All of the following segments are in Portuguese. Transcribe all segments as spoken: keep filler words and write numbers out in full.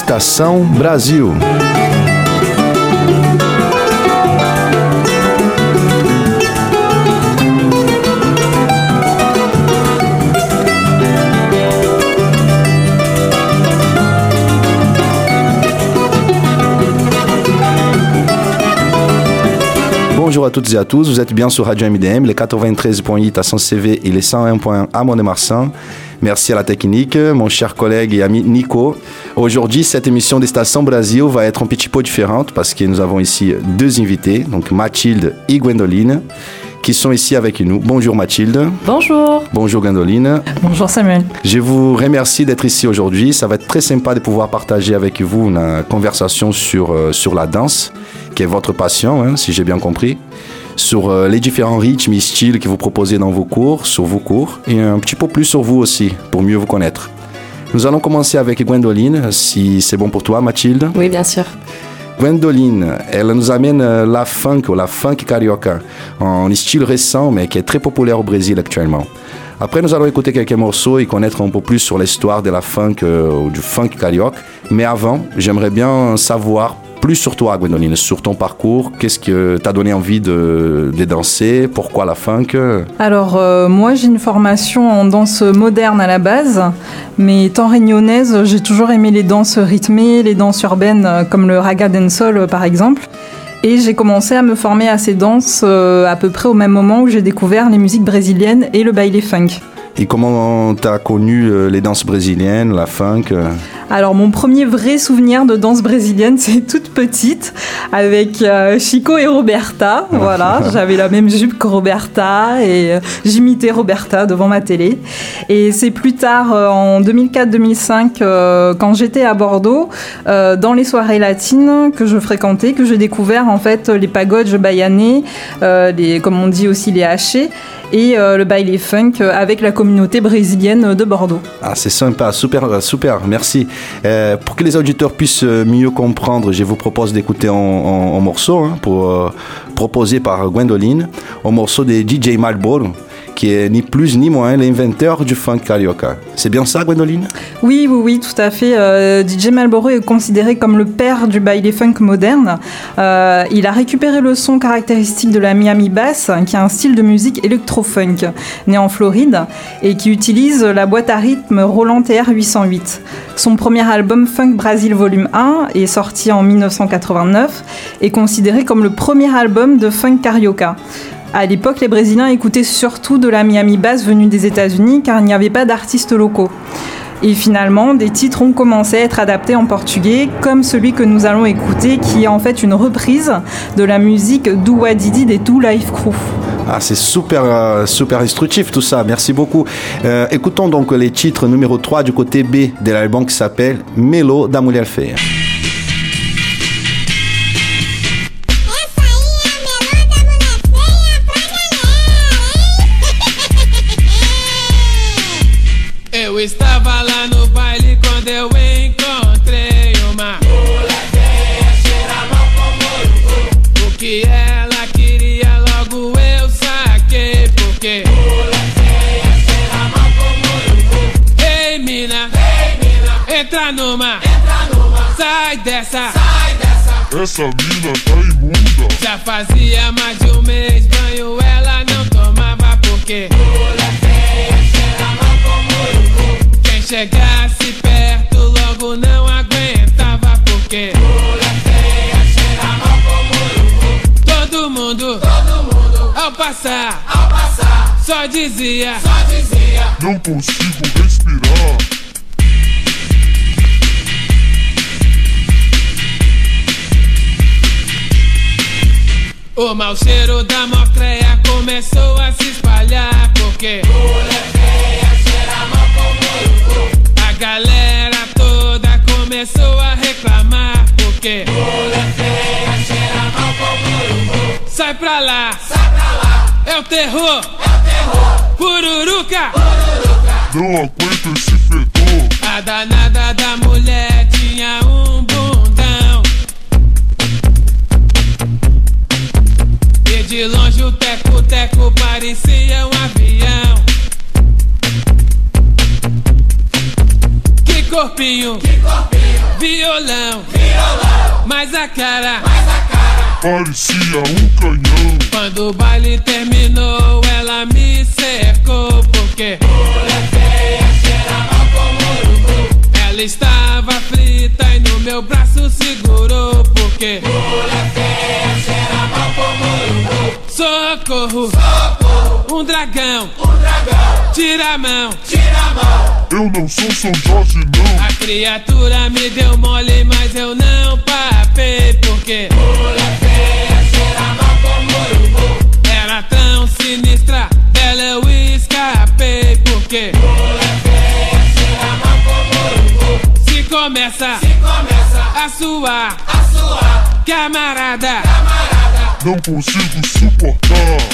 Estação Brasil. Bonjour à toutes et à tous, vous êtes bien sur Radio M D M, les quatre-vingt-treize point huit à Sens C V et les cent un point un à Mont-de-Marsan. Merci à la technique, mon cher collègue et ami Nico. Aujourd'hui, cette émission d'Estação Brasil va être un petit peu différente parce que nous avons ici deux invités, donc Mathilde et Gwendoline, qui sont ici avec nous. Bonjour Mathilde. Bonjour. Bonjour Gwendoline. Bonjour Samuel. Je vous remercie d'être ici aujourd'hui. Ça va être très sympa de pouvoir partager avec vous une conversation sur, euh, sur la danse, qui est votre passion, hein, si j'ai bien compris, sur euh, les différents rythmes et styles que vous proposez dans vos cours, sur vos cours, et un petit peu plus sur vous aussi, pour mieux vous connaître. Nous allons commencer avec Gwendoline, si c'est bon pour toi Mathilde. Oui, bien sûr. Gwendoline, elle nous amène la funk ou la funk carioca, un style récent mais qui est très populaire au Brésil actuellement. Après, nous allons écouter quelques morceaux et connaître un peu plus sur l'histoire de la funk euh, ou du funk carioca. Mais avant, j'aimerais bien savoir plus sur toi, Gwendoline, sur ton parcours. Qu'est-ce que t'as donné envie de, de danser? Pourquoi la funk? Alors, euh, moi, j'ai une formation en danse moderne à la base, mais étant réunionnaise, j'ai toujours aimé les danses rythmées, les danses urbaines, comme le raga dancehall, par exemple. Et j'ai commencé à me former à ces danses euh, à peu près au même moment où j'ai découvert les musiques brésiliennes et le baile funk. Et comment t'as connu euh, les danses brésiliennes, la funk? Alors, mon premier vrai souvenir de danse brésilienne, c'est toute petite, avec euh, Chico et Roberta. Voilà, j'avais la même jupe que Roberta et euh, j'imitais Roberta devant ma télé. Et c'est plus tard, euh, en deux mille quatre deux mille cinq, euh, quand j'étais à Bordeaux, euh, dans les soirées latines que je fréquentais, que j'ai découvert en fait les pagodes baianais, euh, les, comme on dit aussi les hachés, et euh, le baile funk avec la communauté brésilienne de Bordeaux. Ah, c'est sympa, super, super, merci. Euh, pour que les auditeurs puissent mieux comprendre, je vous propose d'écouter un, un, un morceau hein, pour, euh, proposé par Gwendoline, un morceau de D J Malboro, qui est ni plus ni moins l'inventeur du funk carioca. C'est bien ça, Gwendoline? Oui, oui, oui, tout à fait. Euh, D J Malboro est considéré comme le père du baile funk moderne. Euh, il a récupéré le son caractéristique de la Miami Bass, qui est un style de musique électro-funk, né en Floride, et qui utilise la boîte à rythme Roland T R huit cent huit. Son premier album Funk Brasil Volume un est sorti en dix-neuf cent quatre-vingt-neuf et considéré comme le premier album de funk carioca. À l'époque, les Brésiliens écoutaient surtout de la Miami Bass venue des États-Unis car il n'y avait pas d'artistes locaux. Et finalement, des titres ont commencé à être adaptés en portugais, comme celui que nous allons écouter, qui est en fait une reprise de la musique do Wadidi des Do Life Crew. Ah, c'est super, euh, super instructif tout ça, merci beaucoup. Euh, écoutons donc les titres numéro trois du côté B de l'album qui s'appelle Melo da Mulher Feia. Eu estava lá no baile quando eu encontrei uma mulher feia, cheira mal como o que ela queria logo eu saquei, porque mulher feia, cheira mal como ei mina, ei mina, entra numa, entra numa, sai dessa, sai dessa, essa mina tá imunda. Já fazia mais de um mês banho ela não tomava, porque mulher feia, cheira mal como quem chegasse perto logo não aguentava, porque mulher feia, cheira mal como todo mundo, todo mundo, ao passar, ao passar, só dizia, só dizia, não consigo respirar. O mau cheiro da mocreia começou a se espalhar, porque mulher feia, cheira mal como a galera toda começou a reclamar, porque mulher feia, cheira mal como sai pra lá, sai pra lá, é o terror, é o terror, pururuca, pururuca, não aguento esse fedor. A danada da mulher tinha um bundão, e de longe o teco-teco parecia um avião. Que corpinho, que corpinho, violão, violão, mas a cara, mas a cara parecia um canhão. Quando o baile terminou, ela me cercou porque mulher feia cheira mal como urubu. Ela estava aflita e no meu braço segurou porque mulher feia cheira mal como urubu. Socorro, socorro, um dragão, um dragão, tira a mão, tira a mão. Eu não sou São Jorge não. A criatura me deu mole, mas eu não papei porque mulher feia cheira mal como urubu. Era tão sinistra, dela eu escapei porque mulher feia cheira mal como urubu. Se começa, se começa a suar, a suar, camarada, camarada, não consigo suportar.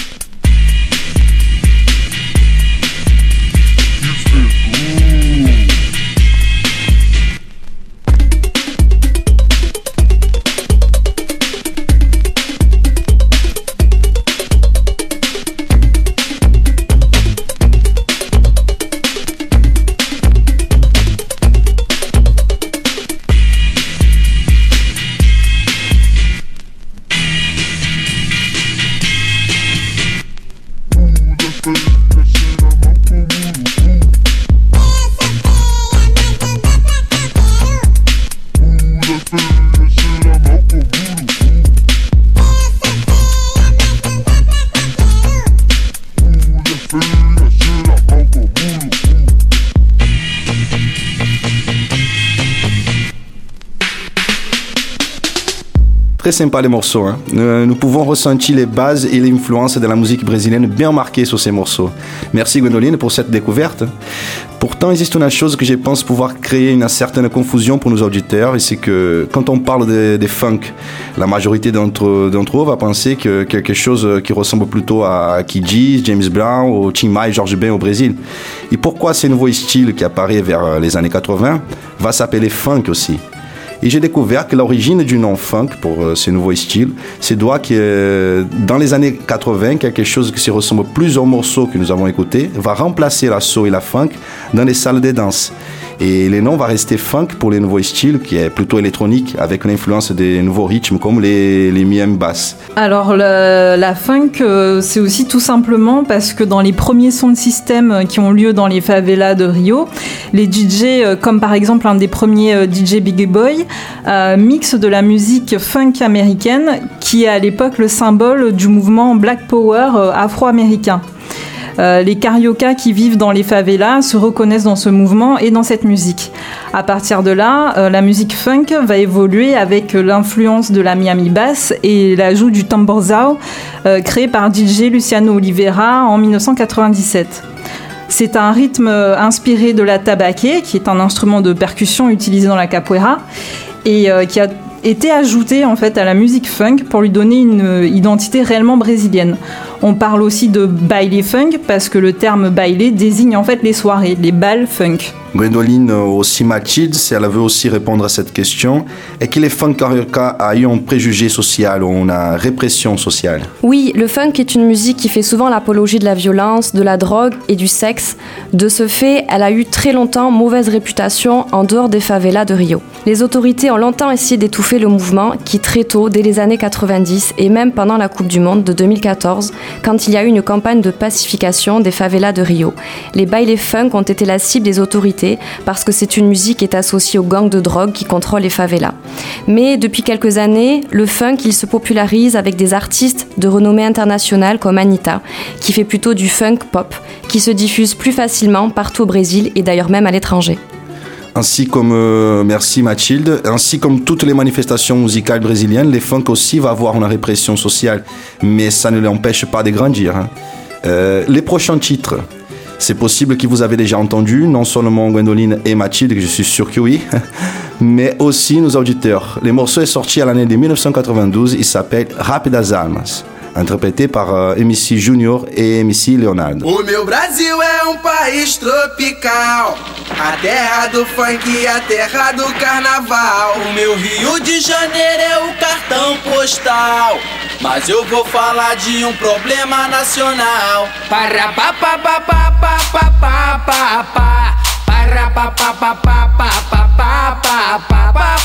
Très sympa les morceaux. Hein. Euh, nous pouvons ressentir les bases et l'influence de la musique brésilienne bien marquées sur ces morceaux. Merci Gwendoline pour cette découverte. Pourtant, il existe une chose que je pense pouvoir créer une certaine confusion pour nos auditeurs, et c'est que quand on parle de, de funk, la majorité d'entre, d'entre eux va penser que quelque chose qui ressemble plutôt à Kid Gee, James Brown, ou Tim Maia, George Ben au Brésil. Et pourquoi ces nouveaux styles qui apparaissent vers les années quatre-vingts va s'appeler funk aussi? Et j'ai découvert que l'origine du nom funk pour euh, ces nouveaux styles, c'est doit que euh, dans les années quatre-vingts, quelque chose qui se ressemble plus aux morceaux que nous avons écoutés va remplacer la soul et la funk dans les salles de danse. Et le nom va rester funk pour les nouveaux styles, qui est plutôt électronique, avec l'influence des nouveaux rythmes comme les, les miami basses. Alors le, la funk, euh, c'est aussi tout simplement parce que dans les premiers sons de système qui ont lieu dans les favelas de Rio, les D J, euh, comme par exemple un des premiers euh, D J Big Boy, euh, mixent de la musique funk américaine, qui est à l'époque le symbole du mouvement Black Power euh, afro-américain. Euh, les cariocas qui vivent dans les favelas se reconnaissent dans ce mouvement et dans cette musique. À partir de là, euh, la musique funk va évoluer avec l'influence de la Miami Bass et l'ajout du tamborzao euh, créé par D J Luciano Oliveira en dix-neuf cent quatre-vingt-dix-sept. C'est un rythme inspiré de la tabaqué, qui est un instrument de percussion utilisé dans la capoeira et euh, qui a été ajouté en fait à la musique funk pour lui donner une identité réellement brésilienne. On parle aussi de baile funk parce que le terme baile désigne en fait les soirées, les bals funk. Gwendoline aussi Mathilde, si elle veut aussi répondre à cette question, est que le funk carioca a eu un préjugé social ou une répression sociale? Oui, le funk est une musique qui fait souvent l'apologie de la violence, de la drogue et du sexe. De ce fait, elle a eu très longtemps mauvaise réputation en dehors des favelas de Rio. Les autorités ont longtemps essayé d'étouffer le mouvement qui, très tôt, dès les années quatre-vingt-dix et même pendant la Coupe du Monde de deux mille quatorze, quand il y a eu une campagne de pacification des favelas de Rio. Les bailes funk ont été la cible des autorités parce que c'est une musique qui est associée aux gangs de drogue qui contrôlent les favelas. Mais depuis quelques années, le funk il se popularise avec des artistes de renommée internationale comme Anitta, qui fait plutôt du funk pop, qui se diffuse plus facilement partout au Brésil et d'ailleurs même à l'étranger. Ainsi comme, euh, merci Mathilde, ainsi comme toutes les manifestations musicales brésiliennes, les funk aussi va avoir une répression sociale, mais ça ne l'empêche pas de grandir. Hein. Euh, les prochains titres, c'est possible que vous avez déjà entendu, non seulement Gwendoline et Mathilde, que je suis sûr que oui, mais aussi nos auditeurs. Le morceau est sorti à l'année de dix-neuf cent quatre-vingt-douze, il s'appelle Rap das Almas, interprété par uh, M C Junior et M C Leonardo. O meu Brasil é um país tropical, a terra do funk e a terra do carnaval. O meu Rio de Janeiro é o cartão postal, mas eu vou falar de um problema nacional. Para pa pa pa pa pa pa pa pa pa, para pa pa pa pa pa pa pa pa pa.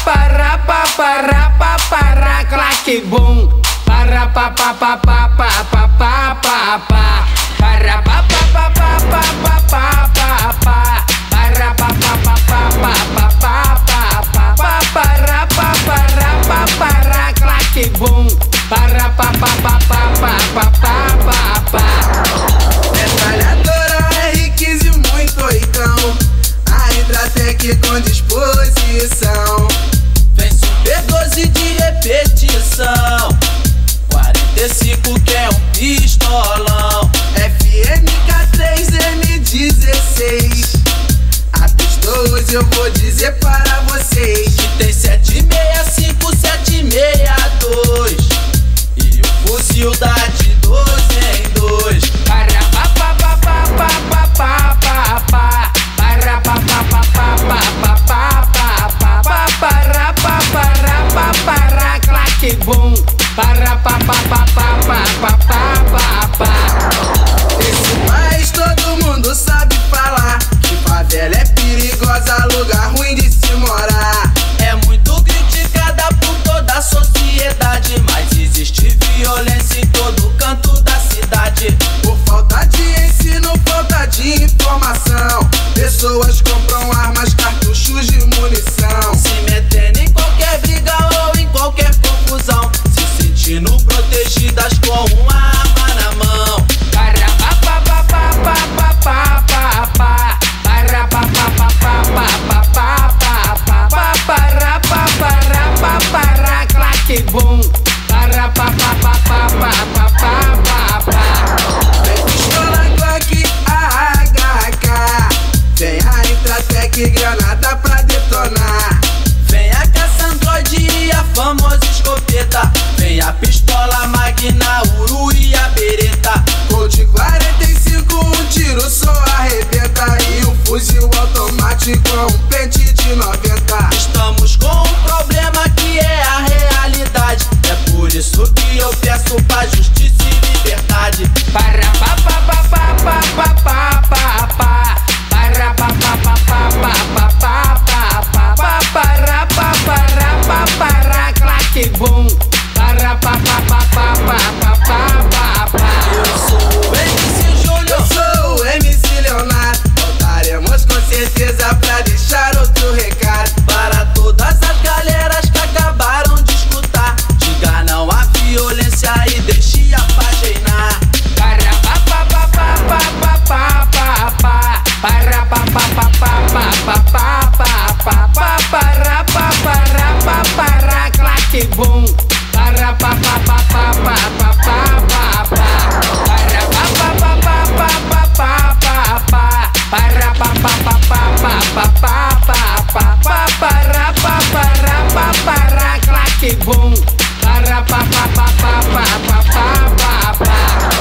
boom. Para pa pa pa pa pa pa pa pa pa. Para pa pa pa pa pa pa pa pa pa. Para pa pa pa pa pa pa pa pa pa pa. Para pa para pa para claque boom. Para pa pa pa pa pa pa pa pa pa. Metralhadora R quinze muito oitão. A Intratec com disposição. Vem Super doze de repetição. quarenta e cinco que é um pistolão. F M K três M dezesseis. A pistolas eu vou dizer para vocês que tem sete seis cinco, sete seis dois. E o fuzil dá de doze em dois. Para pa pa pa pa pa pa pa pa. Para pa pa pa pa pa pa pa pa pa. Para pa para pa para claque boom. Para pa pa pa pa pa pa pa pa. Esse país todo mundo sabe falar que favela é perigosa, lugar ruim de se morar. É muito criticada por toda a sociedade, mas existe violência em todo canto da cidade. Por falta de ensino, falta de informação, pessoas compram armas, cartuchos de munição, se metendo em qualquer briga ou em qualquer confusão, se sentindo protegidas com uma arma na mão. Para pa pa pa pa pa pa pa pa. Para pa pa pa pa pa pa pa pa pa. Para pa para pa para claque boom. Para pa pa pa pa pa pa pa pa. Vem pistola Glock A H K. Vem a Intratec granada pra detonar. Vem a caça Android e a famosa escopeta. Vem a pistola Magna, Uru e a bereta. Colt quarenta e cinco, um tiro só arrebenta. E um fuzil automático, um pente de noventa. Estamos com um problema que é a realidade. É por isso que eu peço pra justiça e liberdade. Para pa pa pa pa pa pa pa pa pa. Para pa pa pa pa pa pa pa pa pa pa. Para pa para pa para claque boom. Para pa pa pa pa pa pa pa pa. Eu sou o M C Júnior, eu sou o M C Leonardo. Voltaremos com certeza pra deixar outro recado para todas as galeras que acabaram de escutar. Diga não à violência e deixe a paz reinar. Para pa pa pa pa pa pa pa pa. Para pa pa pa pa pa pa pa pa pa. Para pa para pa para claque boom. Para pa pa pa pa pa pa pa pa. Para pa pa pa pa pa pa pa pa. Para pa pa pa pa pa pa pa pa. Para pa para pa para claque boom. Para pa pa pa pa pa pa pa.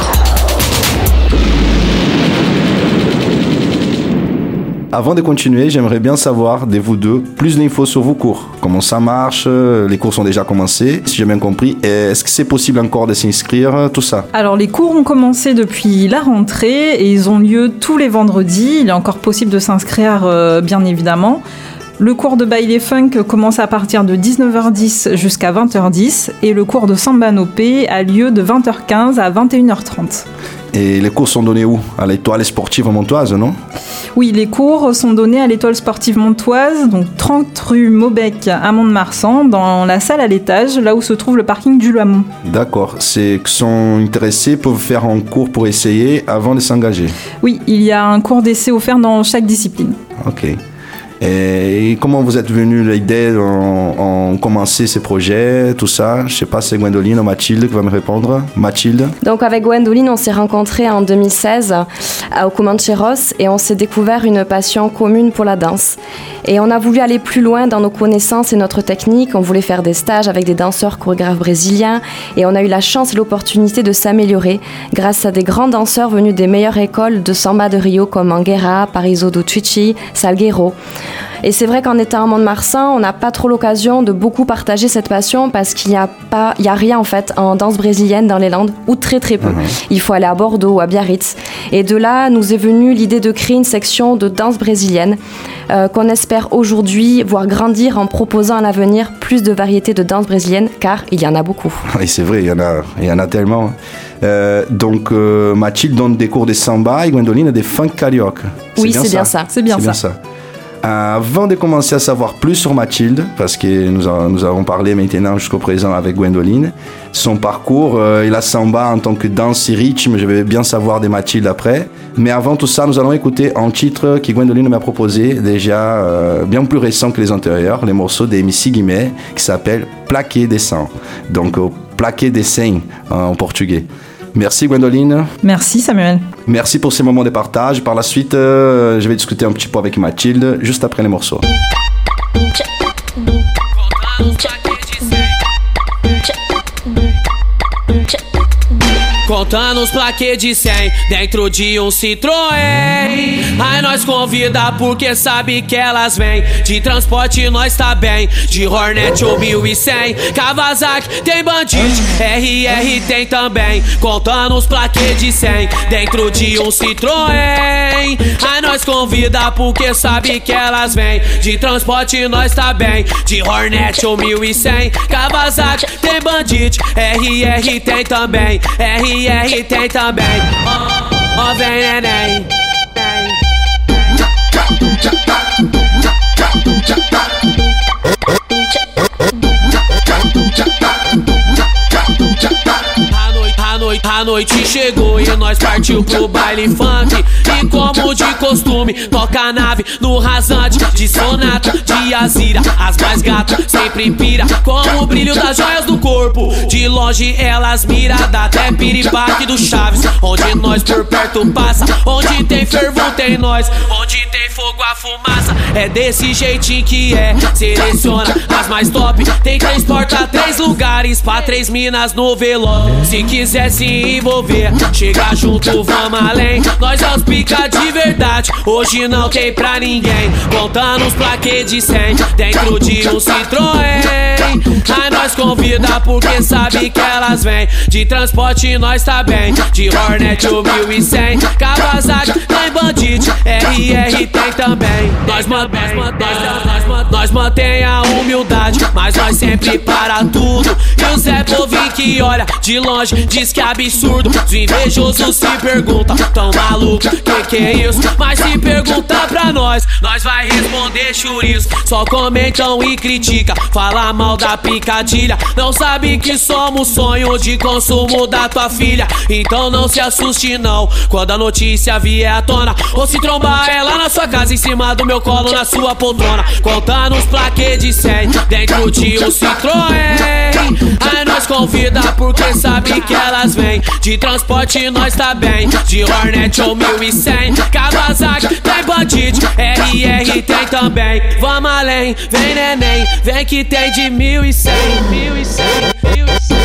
Avant de continuer, j'aimerais bien savoir de vous deux plus d'infos sur vos cours. Comment ça marche? Les cours sont déjà commencés, si j'ai bien compris. Est-ce que c'est possible encore de s'inscrire? Tout ça. Alors, les cours ont commencé depuis la rentrée et ils ont lieu tous les vendredis. Il est encore possible de s'inscrire, euh, bien évidemment. Le cours de baile funk commence à partir de dix-neuf heures dix jusqu'à vingt heures dix et le cours de samba nopé a lieu de vingt heures quinze à vingt et une heures trente. Et les cours sont donnés où? À l'Étoile Sportive Montoise, non? Oui, les cours sont donnés à l'Étoile Sportive Montoise, donc trente rue Maubec à Mont-de-Marsan, dans la salle à l'étage, là où se trouve le parking du Lamont. D'accord. Ceux qui sont intéressés peuvent faire un cours pour essayer avant de s'engager? Oui, il y a un cours d'essai offert dans chaque discipline. Ok. Et comment vous êtes venu l'idée en, en commencer ces projets, tout ça? Je sais pas, c'est Gwendoline ou Mathilde qui va me répondre. Mathilde. Donc avec Gwendoline, on s'est rencontrés en deux mille seize au Comancheros et on s'est découvert une passion commune pour la danse. Et on a voulu aller plus loin dans nos connaissances et notre technique. On voulait faire des stages avec des danseurs chorégraphes brésiliens et on a eu la chance et l'opportunité de s'améliorer grâce à des grands danseurs venus des meilleures écoles de samba de Rio comme Anguera, Pariso do Twitchy, Salgueiro. Et c'est vrai qu'en étant à Mont-de-Marsan, on n'a pas trop l'occasion de beaucoup partager cette passion parce qu'il n'y a pas, il y a rien en fait en danse brésilienne dans les Landes, ou très très peu. Mmh. Il faut aller à Bordeaux ou à Biarritz. Et de là, nous est venue l'idée de créer une section de danse brésilienne euh, qu'on espère aujourd'hui voir grandir en proposant à l'avenir plus de variétés de danse brésilienne, car il y en a beaucoup. Oui, c'est vrai, il y en a, il y en a tellement. Euh, donc euh, Mathilde donne des cours de samba et Gwendoline des funk carioca. C'est oui, bien c'est, bien ça. c'est bien c'est ça. bien ça. Euh, avant de commencer à savoir plus sur Mathilde, parce que nous, a, nous avons parlé maintenant jusqu'au présent avec Gwendoline, son parcours euh, et la samba en tant que danse et rythme, je vais bien savoir de Mathilde après. Mais avant tout ça, nous allons écouter un titre que Gwendoline m'a proposé, déjà euh, bien plus récent que les antérieurs, les morceaux d'Emicii Guimê, qui s'appelle Plaqué des Sangs. Donc, euh, Plaqué des Sangs en portugais. Merci Gwendoline. Merci Samuel. Merci pour ces moments de partage. Par la suite, euh, je vais discuter un petit peu avec Mathilde juste après les morceaux. Contando os plaquês de cem dentro de um Citroën. Aí nós convida porque sabe que elas vêm. De transporte nós tá bem, de Hornet ou mil e cem. Kawasaki tem Bandit, R R tem também. Contando os plaquês de cem dentro de um Citroën. Aí nós convida porque sabe que elas vêm. De transporte nós tá bem, de Hornet ou mil e cem. Kawasaki tem Bandit, R R tem também. R R tem também. Ó, ó, vem neném. A noite, a noite, a noite chegou e nós partiu pro baile funk. E como de costume, toca a nave no rasante de Sonata, de Azira, as mais gatas sempre pira com o brilho das joias do corpo. De longe elas mira, dá até piripaque do Chaves. Onde nós por perto passa, onde tem fervor tem nós, onde tem fogo a fumaça. É desse jeitinho que é, seleciona as mais top. Tem transporta três lugares pra três minas no velório. Se quiser se envolver, chega junto, vamos além. Nós é os pica de verdade, hoje não tem pra ninguém. Contando os plaquês de cem dentro de um Citroën. Aí nós convida porque sabe que elas vêm. De transporte nós tá bem, de Hornet ou mil e cem. Kawasaki tem Bandit, R R tem também. Nós mantém, nós, nós, nós mantém a humildade, mas nós sempre para tudo. E o Zé Povinho que olha de longe diz que é absurdo. Os invejosos se perguntam, tão maluco, que que é isso? Mas se perguntar pra nós, nós vai responder chouriço. Só comentam e critica, fala mal da picadilha. Não sabe que somos sonho de consumo da tua filha. Então não se assuste não, quando a notícia vier à tona. Ou se trombar ela na sua casa, em cima do meu colo, na sua poltrona. Contando os plaquês de cem dentro de um Citroën. Aí nós convida porque sabe que elas vêm. De transporte nós tá bem, de Hornet ou mil e cem. Kawasaki tem Bandit, R R tem também. Vamos além, vem neném, vem que tem de mil e cem. Mil e cem, mil e cem.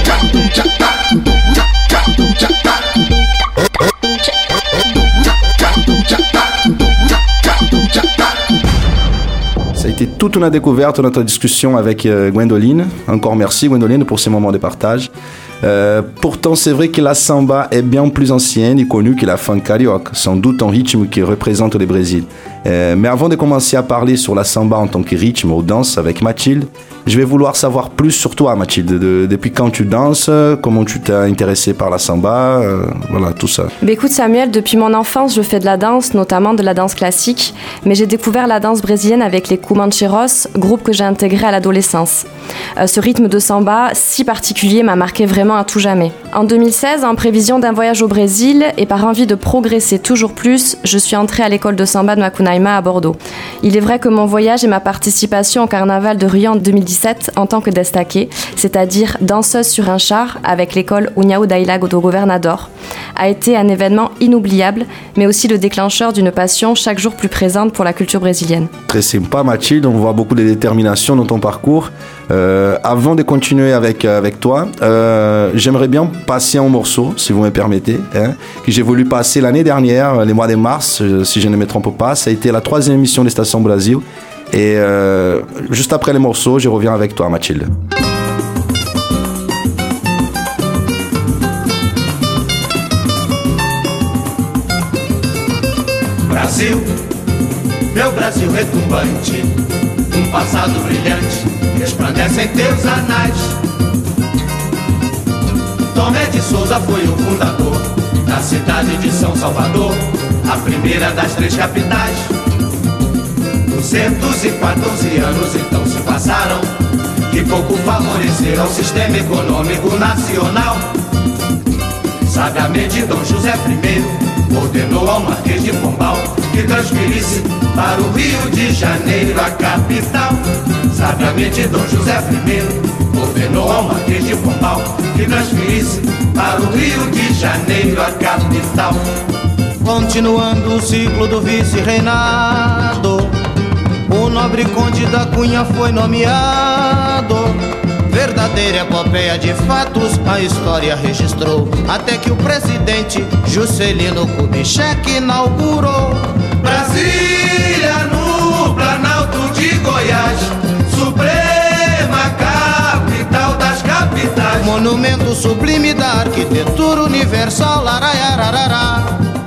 Ça a été toute une découverte notre discussion avec euh, Gwendoline. Encore merci Gwendoline pour ces moments de partage. Euh, pourtant, c'est vrai que la samba est bien plus ancienne et connue que la funk carioca, sans doute un rythme qui représente le Brésil. Euh, mais avant de commencer à parler sur la samba en tant que rythme ou danse avec Mathilde, je vais vouloir savoir plus sur toi, Mathilde. De, depuis quand tu danses, comment tu t'es intéressée par la samba, euh, voilà, tout ça. Bah écoute Samuel, depuis mon enfance, je fais de la danse, notamment de la danse classique, mais j'ai découvert la danse brésilienne avec les Comancheros, groupe que j'ai intégré à l'adolescence. Euh, ce rythme de samba si particulier m'a marqué vraiment à tout jamais. En deux mille seize, en prévision d'un voyage au Brésil et par envie de progresser toujours plus, je suis entrée à l'école de samba de Macunaíma à Bordeaux. Il est vrai que mon voyage et ma participation au carnaval de Rio en deux mille dix-sept en tant que destaquée, c'est-à-dire danseuse sur un char avec l'école União da Ilha do Governador, a été un événement inoubliable, mais aussi le déclencheur d'une passion chaque jour plus présente pour la culture brésilienne. Très sympa Mathilde, on voit beaucoup de détermination dans ton parcours. Euh, avant de continuer avec, avec toi, euh, j'aimerais bien passer un morceau, si vous me permettez, hein, que j'ai voulu passer l'année dernière, les mois de mars, si je ne me trompe pas. Ça a été la troisième émission des Stations Brasil. Et euh, juste après les morceaux, je reviens avec toi, Mathilde. Brasil, meu Brasil retumbante, um passado brilhante, resplandece em teus anais. Tomé de Souza foi o fundador da cidade de São Salvador, a primeira das três capitais. duzentos e quatorze anos então se passaram, que pouco favoreceram o sistema econômico nacional. Sabiamente Dom José I ordenou ao Marquês de Pombal que transferisse para o Rio de Janeiro a capital. Sabiamente Dom José I ordenou ao Marquês de Pombal que transferisse para o Rio de Janeiro a capital. Continuando o ciclo do vice-reinado, o nobre conde da Cunha foi nomeado. Verdadeira epopeia de fatos a história registrou, até que o presidente Juscelino Kubitschek inaugurou Brasília no Planalto de Goiás, suprema capital das capitais. Monumento sublime da arquitetura universal, laraiararará.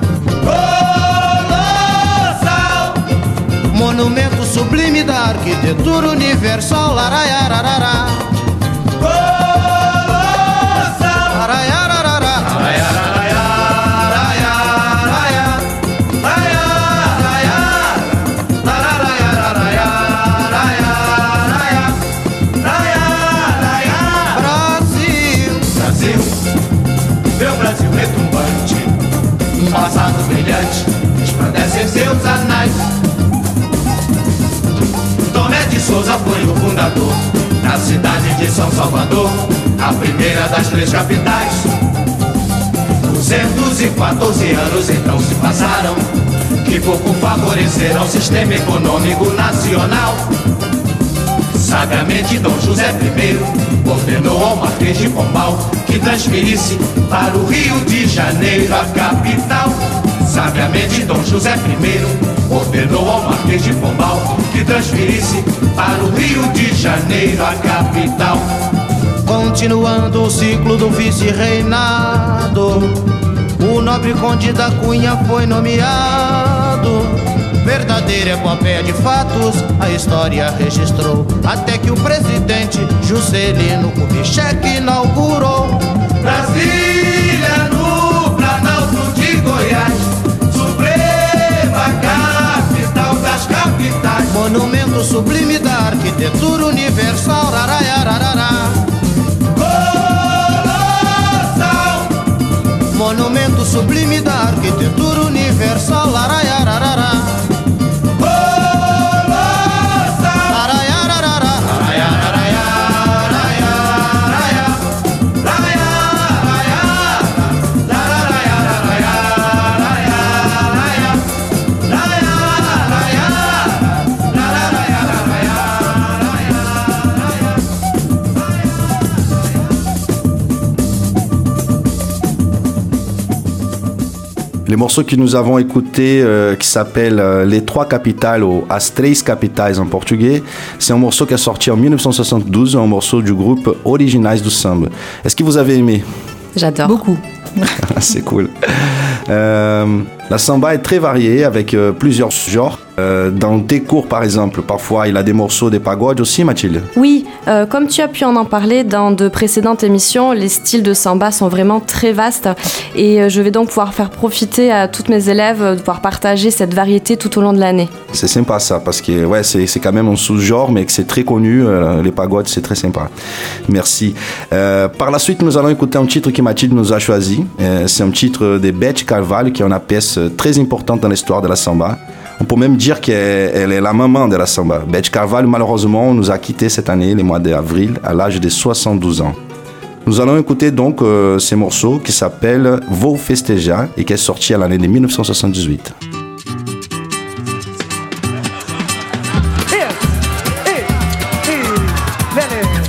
Colossal. Monumento sublime da arquitetura universal, laraiararará. Passado brilhante, resplandece em seus anais. Tomé de Souza foi o fundador da cidade de São Salvador, a primeira das três capitais. duzentos e quatorze anos então se passaram, que pouco favoreceram o sistema econômico nacional. Sabiamente Dom José I ordenou ao Marquês de Pombal que transferisse para o Rio de Janeiro a capital. Sabiamente Dom José I ordenou ao Marquês de Pombal que transferisse para o Rio de Janeiro a capital. Continuando o ciclo do vice-reinado, o nobre conde da Cunha foi nomeado. Verdadeira epopeia de fatos a história registrou, até que o presidente Juscelino Kubitschek inaugurou Brasília no Planalto de Goiás, suprema capital das capitais. Monumento sublime da arquitetura universal, laraiararará. Colossal. Monumento sublime da arquitetura universal, laraiararará. Les morceaux que nous avons écoutés, euh, qui s'appelle euh, Les Trois Capitales ou As Três Capitais en portugais, c'est un morceau qui est sorti en dix-neuf cent soixante-douze, un morceau du groupe Originais do Samba. Est-ce que vous avez aimé? J'adore. Beaucoup. C'est cool. Euh, la samba est très variée avec euh, plusieurs genres. Euh, dans tes cours, par exemple, parfois il a des morceaux des pagodes aussi, Mathilde? Oui, euh, comme tu as pu en en parler dans de précédentes émissions, les styles de samba sont vraiment très vastes et euh, je vais donc pouvoir faire profiter à toutes mes élèves de pouvoir partager cette variété tout au long de l'année. C'est sympa ça, parce que ouais, c'est, c'est quand même un sous-genre, mais que c'est très connu, euh, les pagodes, c'est très sympa. Merci. Euh, par la suite, nous allons écouter un titre que Mathilde nous a choisi. Euh, c'est un titre de Beth Carvalho, qui est une pièce très importante dans l'histoire de la samba. On peut même dire qu'elle est la maman de la samba. Beth Carvalho, malheureusement, nous a quittés cette année, le mois d'avril, à l'âge de soixante-douze ans. Nous allons écouter donc euh, ces morceaux qui s'appellent Vou Festejar et qui est sorti à l'année de dix-neuf cent soixante-dix-huit. Hey, hey, hey,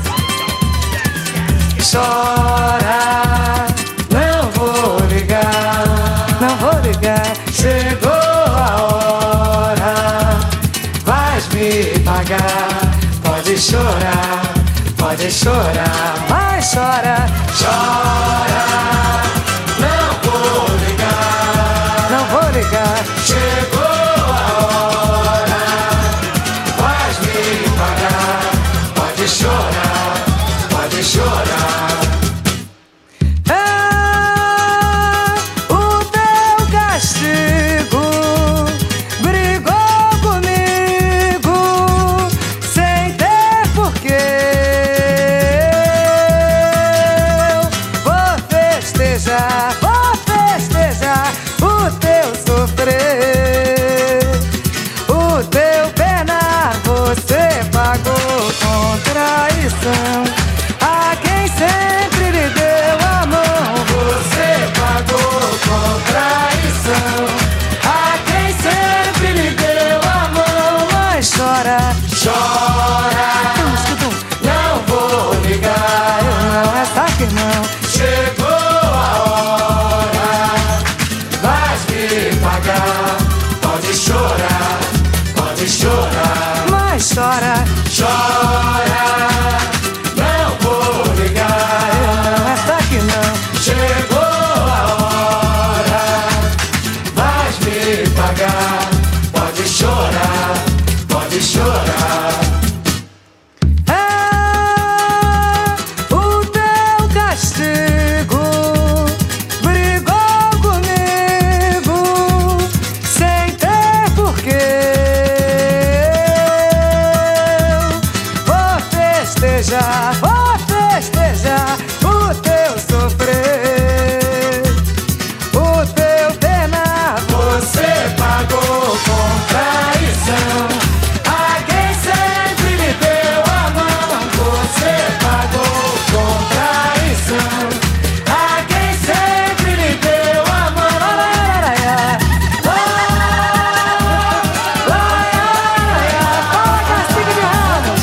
pagar, pode chorar, pode chorar, mas chora, chora. Não vou ligar, não vou ligar. Chegou a hora, faz me pagar, pode chorar, pode chorar. Ah, o teu castigo brigou comigo sem ter porquê. Vou festejar, vou festejar o teu sofrer. O teu pena você pagou com traição. A quem sempre lhe deu a mão, você pagou com traição. A quem sempre lhe deu a mão, mas chora, chora. Não vou ligar, eu não, essa que não. Chegou a hora, vais me pagar. Pode chorar, pode chorar, mas chora, chora. Não vou ligar, eu não, essa que não. Chegou a hora, vais me pagar. Pode chorar, pode chorar. Ah, o teu castigo brigou comigo sem ter porquê. Vou festejar, vou festejar o teu sofrer. O teu pena você pagou com traição. A quem sempre lhe deu a mão, você pagou com traição. A quem sempre lhe deu a mão. Fala, Cacique de Ramos.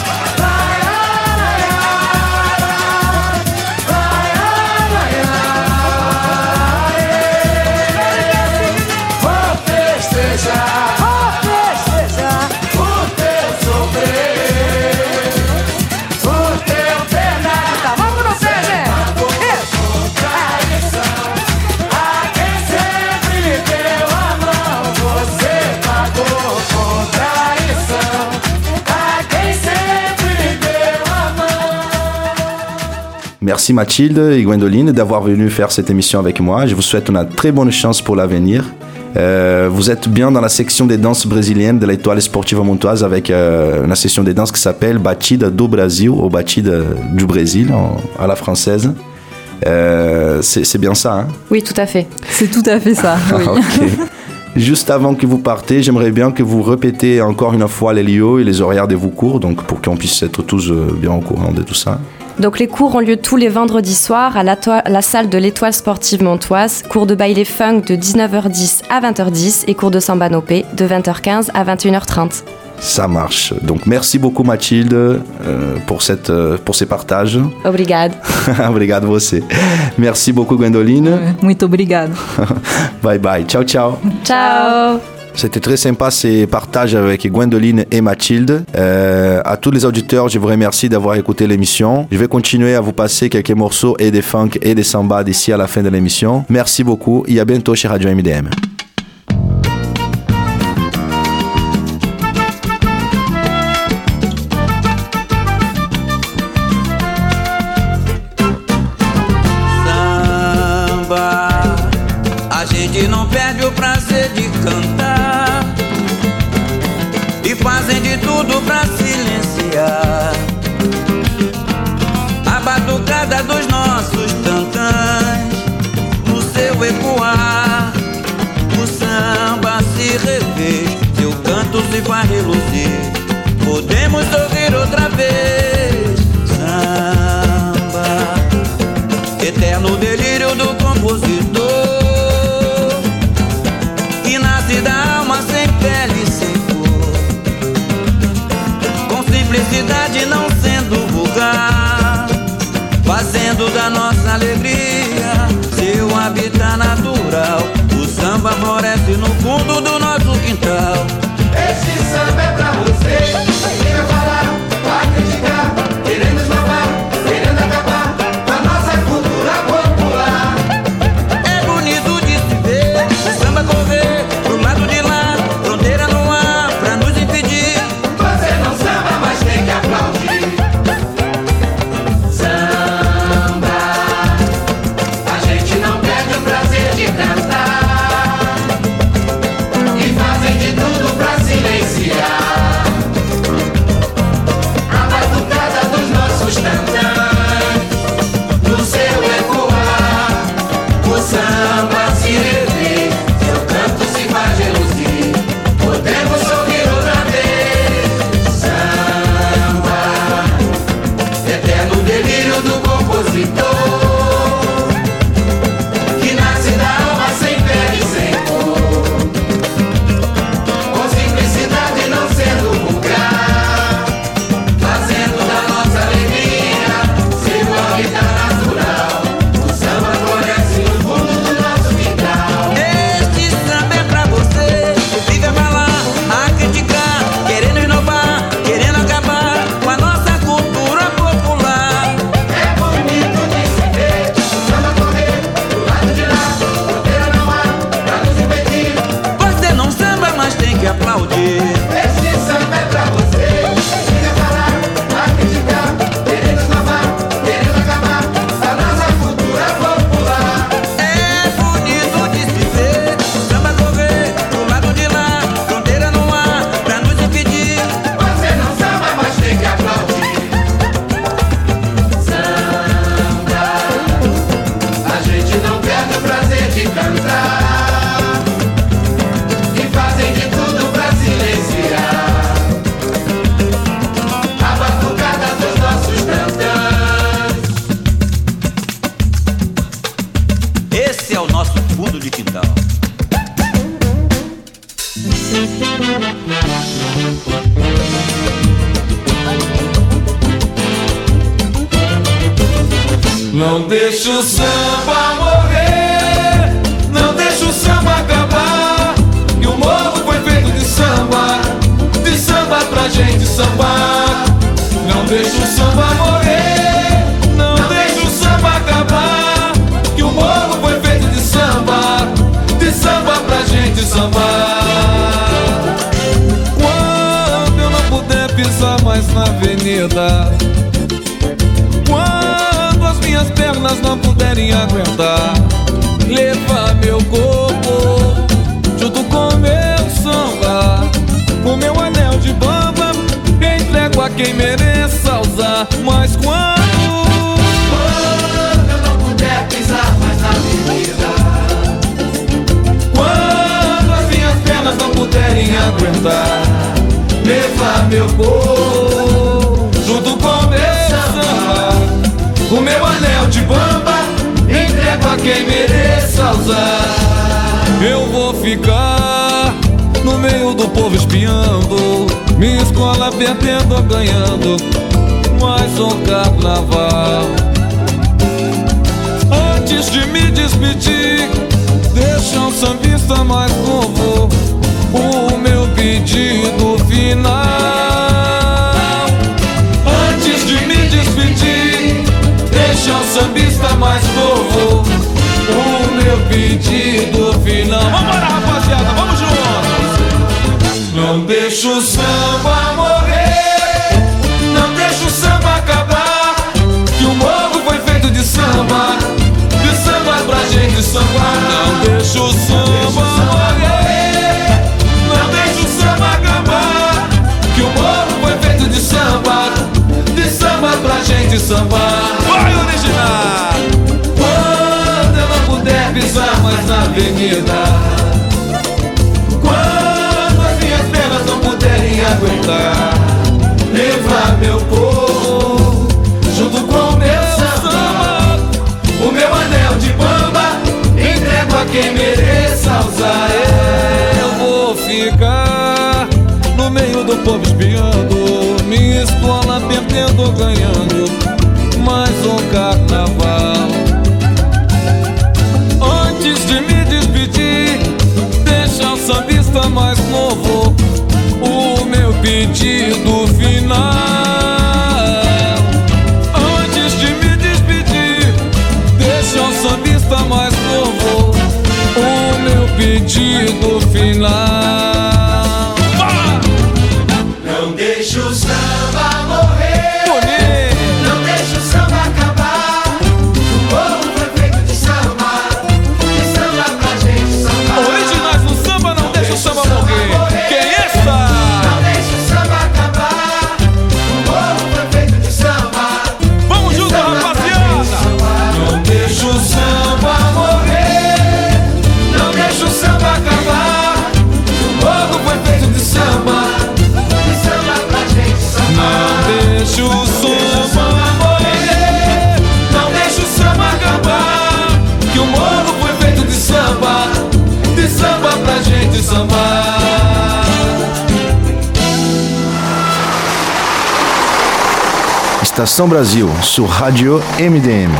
Vou festejar, vou festejar o teu sofrer. O teu pena, tá, vamos no pé, gente. Com traição. A quem sempre lhe deu a mão, você pagou com traição. A quem sempre lhe deu a mão. Merci Mathilde et Gwendoline d'avoir venu faire cette émission avec moi. Je vous souhaite une très bonne chance pour l'avenir. Euh, vous êtes bien dans la section des danses brésiliennes de l'Étoile Sportive Montoise avec euh, une session des danses qui s'appelle Batida do Brasil, ou Batida du Brésil en- à la française. Euh, c'est, c'est bien ça, hein? Oui, tout à fait. C'est tout à fait ça. Oui. Ah, ok. Juste avant que vous partez, j'aimerais bien que vous répétez encore une fois les lieux et les horaires de vos cours, donc pour qu'on puisse être tous euh, bien au courant de tout ça. Donc les cours ont lieu tous les vendredis soirs à la, toi- la salle de l'Étoile Sportive Montoise, cours de baile funk de dix-neuf heures dix à vingt heures dix et cours de samba nopé de vingt heures quinze à vingt et une heures trente. Ça marche. Donc merci beaucoup Mathilde euh, pour, cette, euh, pour ces partages. Obrigado. Obrigado você. Merci beaucoup Gwendoline. Muito obrigado. Bye bye. Ciao ciao. Ciao. C'était très sympa ces partages avec Gwendoline et Mathilde. Euh, à tous les auditeurs, je vous remercie d'avoir écouté l'émission. Je vais continuer à vous passer quelques morceaux et des funk et des samba d'ici à la fin de l'émission. Merci beaucoup et à bientôt chez Radio M D M. Samba, a gente não perde o prazer de cantar e fazem de tudo pra silenciar a batucada dos nossos tantãs. No seu ecoar, o samba se revê, seu canto se faz reluzir. Podemos ouvir outra vez. Samba, eterno delírio do compositor, que nasce da alma sem pele e sem cor, com simplicidade não sendo vulgar, fazendo da nossa alegria seu habitat natural. O samba floresce no fundo do nosso quintal. Esse samba é pra você, Não deixa o samba morrer, não deixa o samba acabar. E o morro foi feito de samba, de samba pra gente sambar. Não deixa o samba morrer, não deixa o samba acabar. Que o morro foi feito de samba, de samba pra gente sambar. Quando eu não puder pisar mais na avenida, minhas pernas não puderem aguentar, leva meu corpo junto com meu samba, o meu anel de bamba, entrego a quem mereça usar. Mas quando, quando eu não puder pisar mais na avenida, quando as minhas pernas não puderem aguentar, leva meu corpo junto com meu samba, o meu anel de bamba, entrego a quem mereça usar. Eu vou ficar no meio do povo espiando, minha escola perdendo ou ganhando mais um carnaval. Antes de me despedir, deixa um sambista mais novo o meu pedido final. Antes de me despedir, deixa um sambista mais novo o meu pedido final. Vambora, rapaziada, vamos juntos! Não deixa o samba morrer, não deixa o samba acabar. Que o morro foi feito de samba, de samba pra gente sambar. Não deixa o samba morrer, não deixa o samba acabar. Que o morro foi feito de samba, de samba pra gente sambar. Vai, original! Quando eu não puder pisar mais na avenida, quando as minhas pernas não puderem aguentar, levar meu povo junto com meu samba, o meu anel de bamba, entrego a quem mereça usar. Eu vou ficar no meio do povo espiando, minha escola perdendo ou ganhando mais um carnaval. Antes de me despedir, deixa o sambista mais novo o meu pedido final. Antes de me despedir, deixa o sambista mais novo o meu pedido final. não deixa o samba morrer, não deixa o samba acabar. O povo foi feito de samba, de samba pra gente sambar. Originais no samba, não deixa o samba morrer. Que é essa? Não deixa o samba acabar. O povo foi feito de samba. Vamos junto, rapaziada. Não deixa o samba morrer, não deixa o samba acabar. O povo foi feito de samba, de samba pra gente sambar. Não deixa o samba morrer, não deixa o samba acabar. que o morro foi feito de samba, de samba pra gente sambar. Estação Brasil, sur Radio M D M.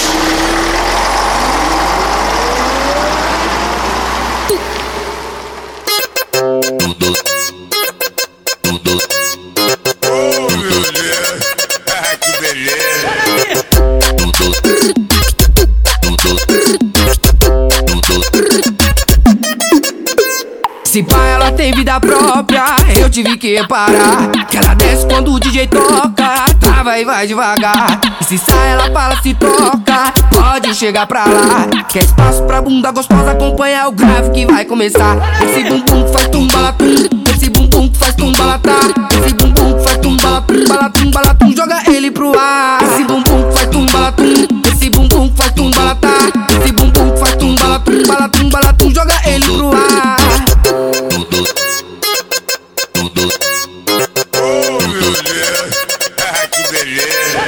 Se pá, ela tem vida própria, eu tive que reparar que ela desce quando o D J toca, trava e vai devagar. E se sai, ela fala, se toca, pode chegar pra lá. Quer espaço pra bunda gostosa, acompanha o grave que vai começar. Esse bumbum que faz tumbalatum, esse bumbum que faz tumbalatá, esse bumbum que faz tumbalatum, balatum, balatum, joga ele pro ar. Esse bumbum que faz tumbalatum, esse bumbum que faz tumbalatá, esse bumbum que faz tumbalatum, balatum, balatum, joga ele pro ar. Que beleza!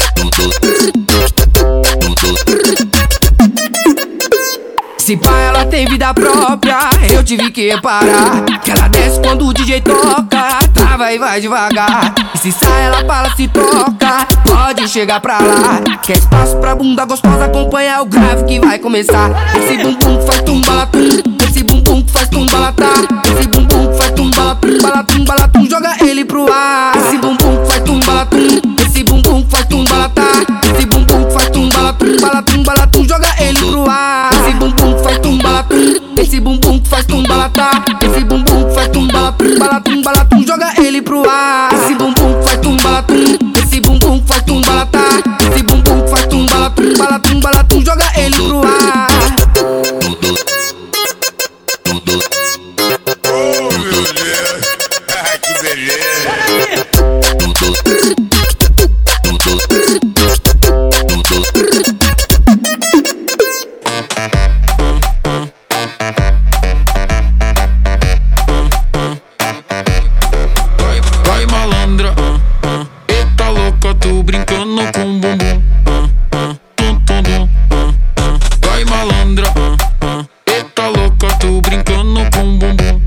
Se pá, ela tem vida própria, eu tive que reparar que ela desce quando o D J toca, trava e vai devagar. E se sai ela fala se toca, pode chegar pra lá. Quer espaço pra bunda gostosa, acompanha o grave que vai começar. Esse bumbum que faz tum-balatum, esse bumbum que faz tum-balatá, esse bumbum que faz tum-balatum, balatum, balatum, joga ele pro ar. Esse bumbum que faz tum-balatum, esse bumbum que faz tum-balatá, esse bumbum que faz tum-balatum, balatum, balatum, joga ele pro ar. Esse bumbum que faz tum-balatum, esse bumbum que faz tum-balatá, esse bumbum que faz tum-balatum, balatum, balatum, joga ele pro ar. Esse bumbum que faz tum-balatum, esse bumbum que faz tum-balatá, esse bumbum que faz tum-balatum, balatum, balatum, joga ele pro ar. Vai malandra, eita louca, tô brincando com o bumbum. Vai malandra, eita louca, tô brincando com o bumbum.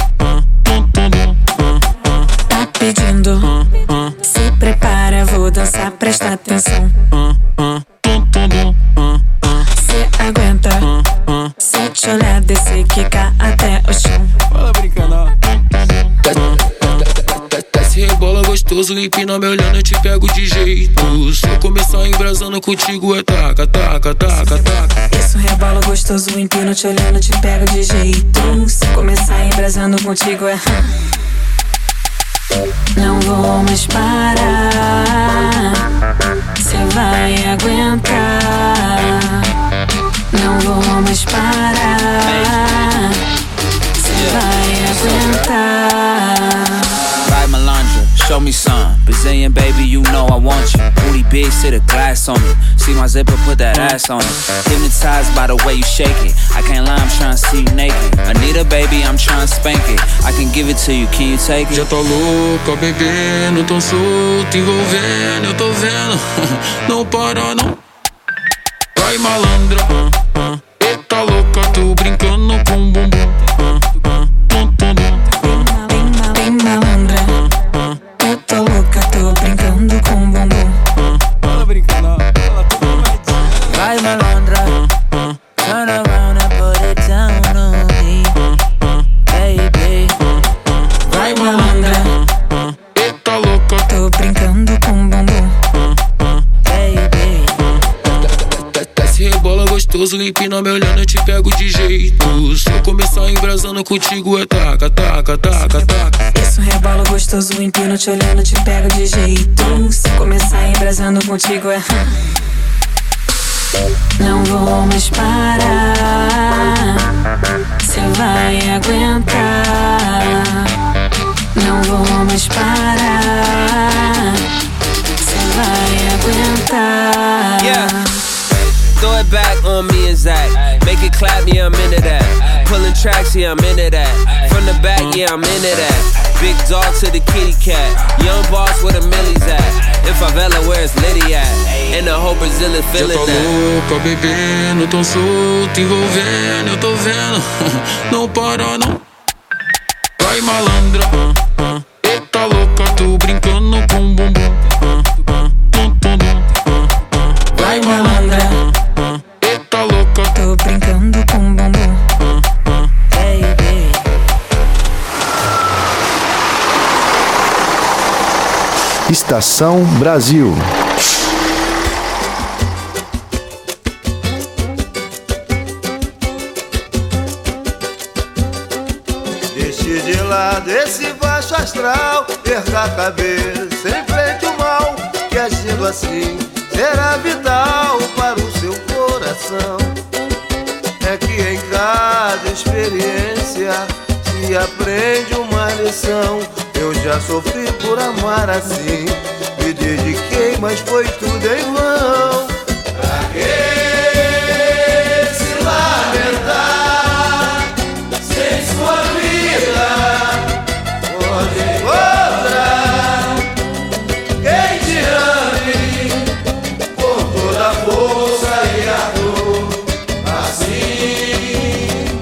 Tá pedindo, se prepara, vou dançar, presta atenção. Cê aguenta, se eu te olhar, descer, quicar até o chão. Fala brincando. Desce, rebola gostoso, empina me olhando, eu te pego de jeito. Se eu começar embrasando contigo é taca, taca, taca, taca. Isso rebola gostoso, empino te olhando, te pego de jeito. Se começar embrasando contigo é... Não vou mais parar, cê vai aguentar. Não vou mais parar, cê vai aguentar. Vai malandra, show me some. Brazilian baby, you know I want you. Booty big, sit a glass on me. See my zipper, put that ass on it. Hypnotized by the way you shake it. I can't lie, I'm tryna see you naked. Anita baby, I'm tryna spank it. I can give it to you, can you take it? Já tá louca, bebendo, tão solto, envolvendo, eu tô vendo. Não para não. Vai malandra, eita louca, tô brincando com o bumbum. Bem malandra, eu tô louca, tô brincando com o bumbum. Fala brincando. Vai malandra, turn around and put it down on me, baby. Vai malandra, eita louca, tô brincando com o bumbum. Baby. Desce, rebola gostoso, empina me olhando, eu te pego de jeito. Se eu começar embrasando contigo é taca, taca, taca, taca. Isso rebola gostoso, empino te olhando, te pego de jeito. Se começar embrasando contigo é... Não vou mais parar, cê vai aguentar. Não vou mais parar, cê vai aguentar. Yeah. Throw it back on me and Zach. Make it clap, yeah, I'm into that. Pulling tracks, yeah, I'm into that. From the back, yeah, I'm into that. Big dog to the kitty cat. Young boss where the millies at. In favela, where's Liddy at? And the whole Brazil is feeling that. Já tá louca, bebendo, tão solto, envolvendo, eu tô vendo. Não para não. Vai malandra, eita louca, tô brincando com o bumbum. Vai malandra, eita louca, tô brincando com o bumbum. Baby. Estação Brasil. Deixe de lado esse baixo astral, perca a cabeça, enfrente o mal, que agindo assim será vital para o seu coração. É que em cada experiência se aprende uma lição. Eu já sofri por amar assim, me dediquei, mas foi tudo em vão. Pra que se lamentar sem sua vida? Pode encontrar quem te ame com toda a força e a dor. Assim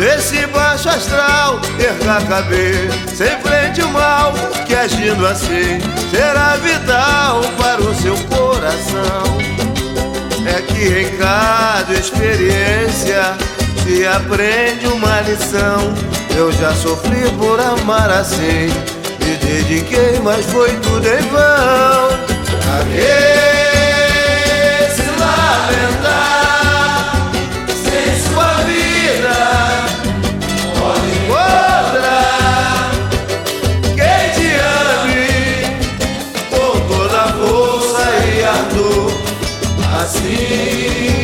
desse baixo astral, erga a cabeça, enfrente o mal, que agindo assim será vital para o seu coração. É que em cada experiência se aprende uma lição. Eu já sofri por amar assim, me dediquei, mas foi tudo em vão. Pra que se lamentar sem sua vida? Pode encontrar quem te ame com toda a força e ardor assim.